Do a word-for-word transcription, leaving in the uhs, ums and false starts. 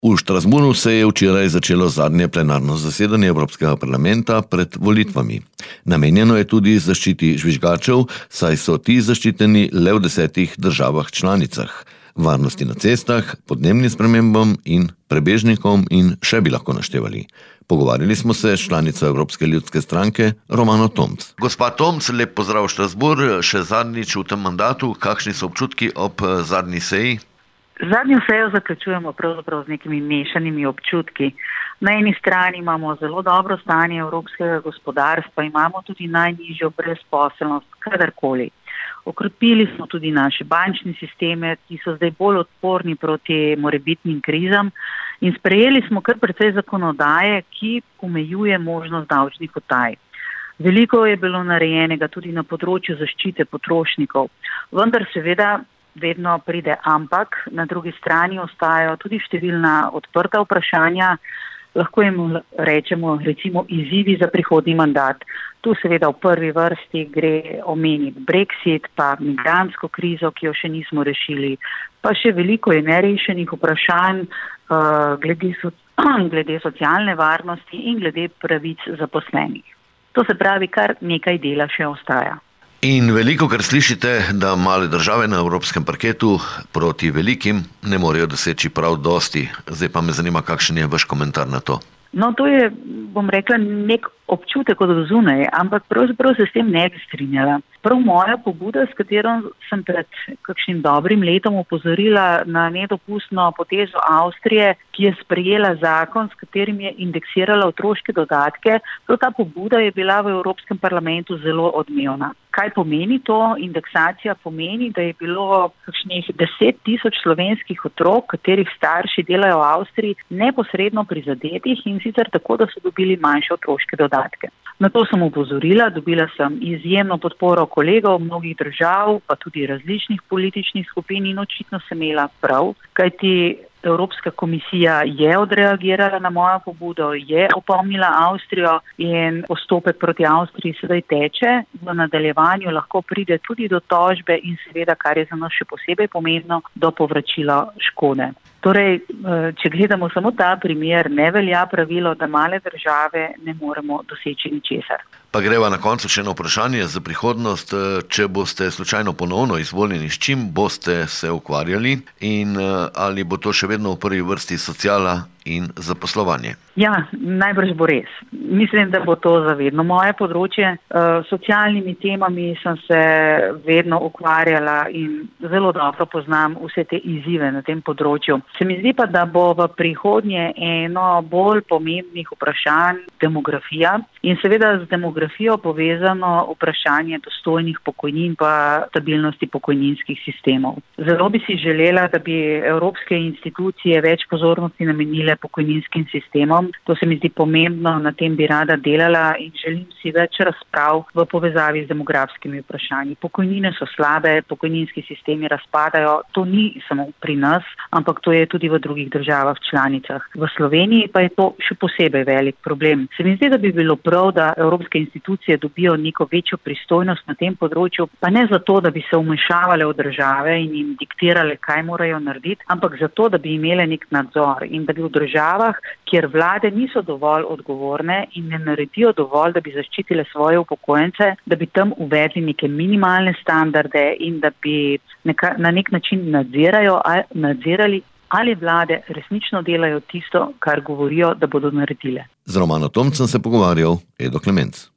V Štrasburu se je včeraj začelo zadnje plenarno zasedanje Evropskega parlamenta pred volitvami. Namenjeno je tudi zaščiti žvižgačev, saj so ti zaščiteni le v desetih državah članicah. Varnosti na cestah, podnebnim spremembam in prebežnikom in še bi lahko naštevali. Pogovarjali smo se s članico Evropske ljudske stranke Romano Tomc. Gospa Tomc, lep pozdrav v Štrasbur, še zadnjič v tem mandatu. Kakšni so občutki ob zadnji seji? Zadnjo sejo zaključujemo pravzaprav z nekimi mešanimi občutki. Na eni strani imamo zelo dobro stanje evropskega gospodarstva, imamo tudi najnižjo brezposelnost kadarkoli. Okrepili smo tudi naše bančne sisteme, ki so zdaj bolj odporni proti morebitnim krizam in sprejeli smo kar precej zakonodaje, ki omejuje možnost davčnih utaj. Veliko je bilo narejenega tudi na področju zaščite potrošnikov, vendar seveda vedno pride ampak, na drugi strani ostajajo tudi številna odprta vprašanja, lahko jim rečemo recimo izzivi za prihodnji mandat. Tu seveda v prvi vrsti gre omeniti Brexit, pa migrantsko krizo, ki jo še nismo rešili, pa še veliko je nerešenih vprašanj uh, glede, so, glede socialne varnosti in glede pravic zaposlenih. To se pravi, kar nekaj dela še ostaja. In veliko, kar slišite, da male države na evropskem parketu proti velikim ne morejo doseči prav dosti. Zdaj pa me zanima, kakšen je vaš komentar na to. No, to je, bom rekla, nek občutek od zunaj, ampak pravzaprav se s tem ne bi strinjala. Prav moja pobuda, s katero sem pred kakšnim dobrim letom opozorila na nedopustno potezo Avstrije, ki je sprejela zakon, s katerim je indeksirala otroške dodatke, prav ta pobuda je bila v Evropskem parlamentu zelo odmevna. Kaj pomeni to? Indeksacija pomeni, da je bilo kakšnih deset tisoč slovenskih otrok, katerih starši delajo v Avstriji, neposredno prizadetih in sicer tako, da so dobili manjše otroške dodatke. Na to sem opozorila, dobila sem izjemno podporo kolegov mnogih držav, pa tudi različnih političnih skupin in očitno sem imela prav, kajti Evropska komisija je odreagirala na mojo pobudo, je opomnila Avstrijo in postopek proti Avstriji sedaj teče. V nadaljevanju lahko pride tudi do tožbe in seveda, kar je za nas še posebej pomembno, do povračila škode. Torej, če gledamo samo ta primer, ne velja pravilo, da male države ne moremo doseči ničesar. Pa greva na koncu še eno vprašanje za prihodnost. Če boste slučajno ponovno izvoljeni, s čim boste se ukvarjali in ali bo to še vedno v prvi vrsti sociala in zaposlovanje? Ja, najbrž bo res. Mislim, da bo to zavedno moje področje. S socialnimi temami sem se vedno ukvarjala in zelo dobro poznam vse te izzive na tem področju. Se mi zdi pa, da bo v prihodnje eno bolj pomembnih vprašanj demografija in seveda z demografijo povezano vprašanje dostojnih pokojnin pa stabilnosti pokojninskih sistemov. Zelo bi si želela, da bi evropske institucije več pozornosti namenile pokojninskim sistemom. To se mi zdi pomembno, na tem bi rada delala in želim si več razprav v povezavi z demografskimi vprašanji. Pokojnine so slabe, pokojninski sistemi razpadajo. To ni samo pri nas, ampak to je tudi v drugih državah članicah. V Sloveniji pa je to še posebej velik problem. Se mi zdi, da bi bilo prav, da evropske institucije dobijo neko večjo pristojnost na tem področju, pa ne zato, da bi se vmešavale v države in jim diktirale, kaj morajo narediti, ampak zato, da bi imele nek nadzor in da bi v državah, kjer vlade niso dovolj odgovorne in ne naredijo dovolj, da bi zaščitile svoje upokojence, da bi tam uvedli neke minimalne standarde in da bi neka, na nek način nadzirajo, nadzirali, ali vlade resnično delajo tisto, kar govorijo, da bodo naredile. Z Romano Tomcem se pogovarjal Edo Klemenc.